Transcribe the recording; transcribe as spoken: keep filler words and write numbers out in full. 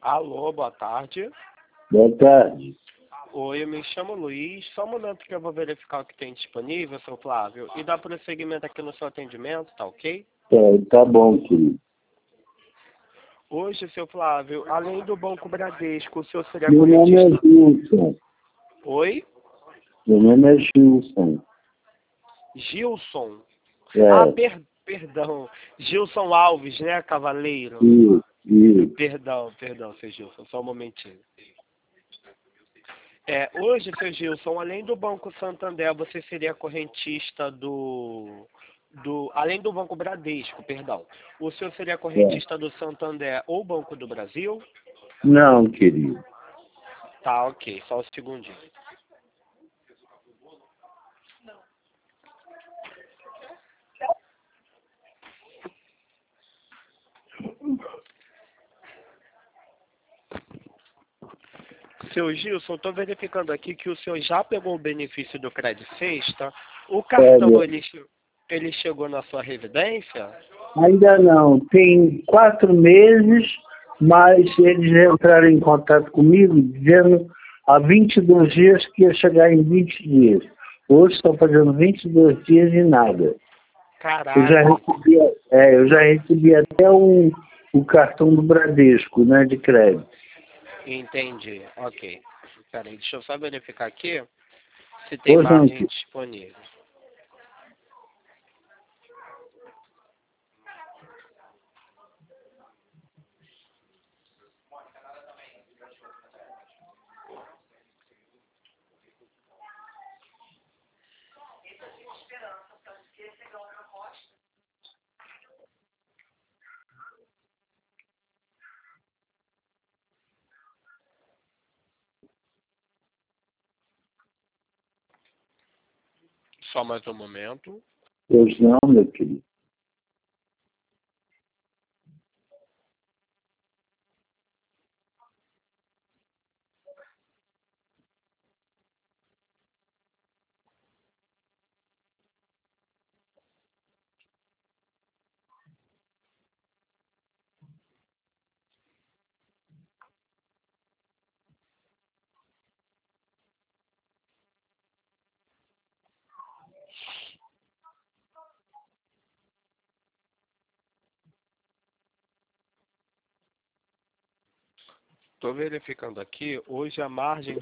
Alô, boa tarde. Boa tarde. Oi, eu me chamo Luiz. Só um momento que eu vou verificar o que tem disponível, seu Flávio, e dar prosseguimento aqui no seu atendimento, tá ok? Tá, tá bom, querido. Hoje, seu Flávio, além do Banco Bradesco, o senhor seria Meu nome é correntista... Gilson. Oi? Meu nome é Gilson. Gilson. É, Ah, per... perdão. Gilson Alves, né, cavaleiro? isso, isso. Perdão, perdão, seu Gilson, só um momentinho. É, hoje, seu Gilson, além do Banco Santander, você seria correntista do, do... Além do Banco Bradesco, perdão. O senhor seria É. correntista do Santander ou Banco do Brasil? Não, querido. Tá, ok. Só um segundinho. Seu Gilson, estou verificando aqui que o senhor já pegou o benefício do Credit Sexta. O cartão, Olha, ele, che- ele chegou na sua residência? ainda não. Tem quatro meses, mas eles entraram em contato comigo dizendo há vinte e dois dias que ia chegar em vinte dias. Hoje estão fazendo vinte e dois dias e nada. Eu já Caraca, recebi, é, eu já recebi até o, o cartão do Bradesco, né, de crédito. entendi. Ok. Peraí, deixa eu só verificar aqui se tem Hoje não. margem disponível. Só mais um momento. Hoje não, meu querido. Estou verificando aqui, hoje a margem